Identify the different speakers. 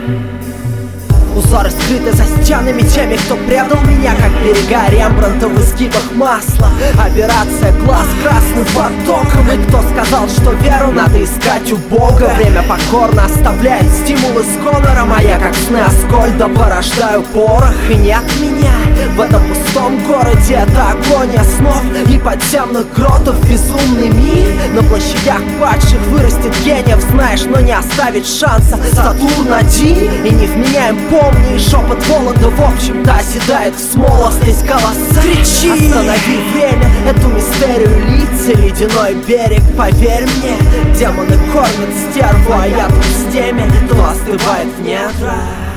Speaker 1: Узоры скрыты за стенами теми, кто предал меня, как берега Рембрандта в изгибах масла. Операция глаз красным потоком. И кто сказал, что веру надо искать у Бога? Время покорно оставляет стимулы с гонором, а я, как сны Аскольда, порождаю порох. И нет меня в этом пустом городе. Это агония снов и подземных гротов. Безумный мир на площадях падших вырастет гениев, знаешь, но не оставит шанса. Сатурн-1 и невменяем помни, шепот голода в общем-то оседает в смолостость голоса. Кричи! Останови время, эту мистерию лица, ледяной берег, поверь мне. Демоны кормят стерву, а я тут с теми, кто остывает в недрах.